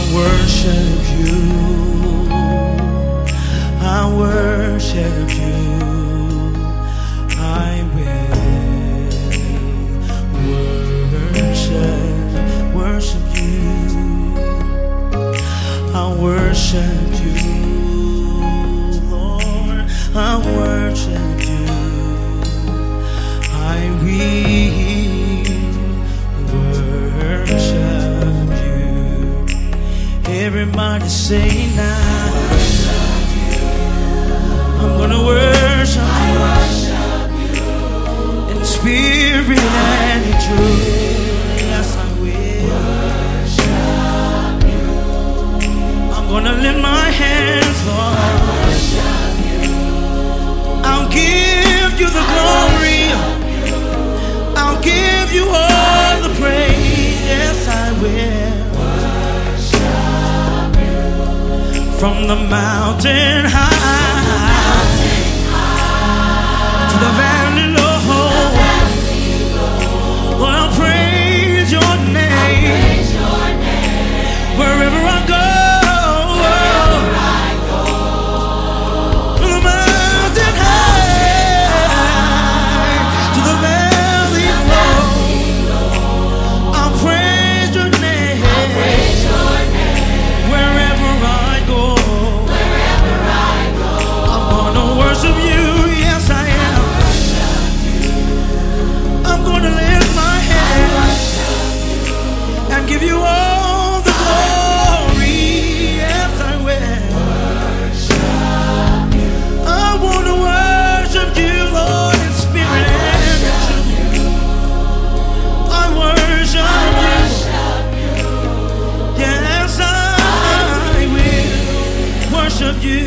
worship you. I worship you. I will worship you. I worship you, Lord. I worship you. I will worship you. Everybody say now. I'm gonna worship you in spirit and in truth. Yes, I will worship you. I'm gonna lift my hands, Lord. I'll give you the glory. I'll give you all the praise. Yes, I will. From the mountain high to the valley low, Lord, I'll praise your name. Wherever I go, from the mountain high to the valley low, I'll praise your name. Wherever I go, I'm gonna worship you. Yes, I am. I'm gonna lift my hands and give you all the glory. Yes, I will. I wanna worship you, Lord, in spirit and in truth. I worship you. Yes, I will worship you.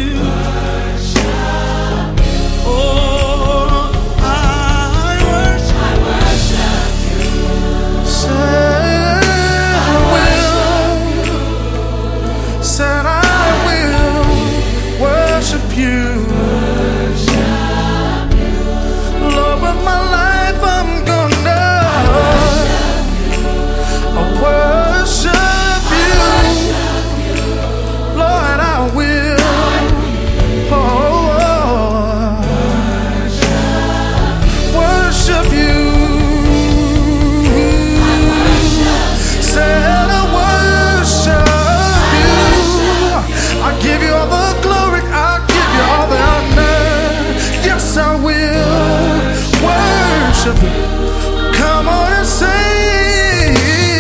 Come on and say,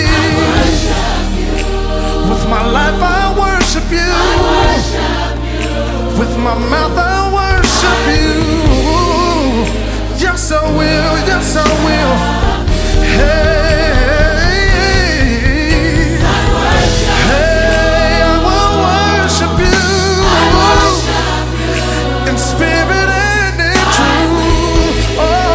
with my life I worship you. With my mouth I worship you. Yes I will, yes I will. Hey, hey, I will worship you in spirit and in truth.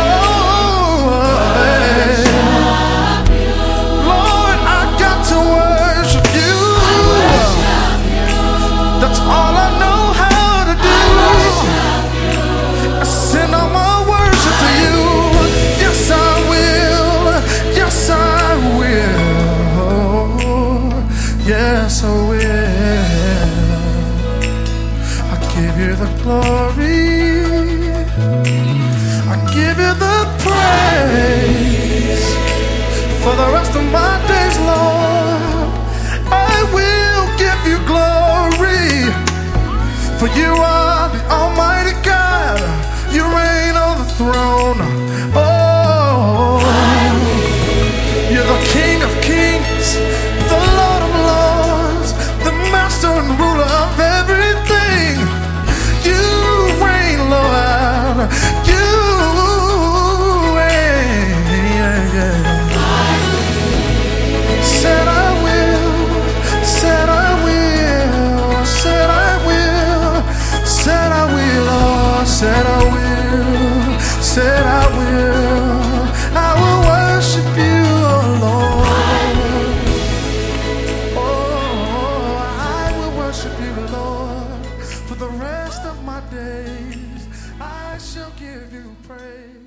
Yes, I will. I give you the glory. I give you the praise. For the rest of my days, Lord, I will give you glory. For you are the Almighty God. You reign on the throne. Oh, you're the King of Kings, the Lord of Lords, the Master and ruler of everything. You reign, Lord. You reign. Yeah, yeah. Said I will. Said I will. Said I will. Said I will. Oh, said I will. Said I will. I will worship you, oh Lord. Oh, I will worship you, Lord. For the rest of my days, I shall give you praise.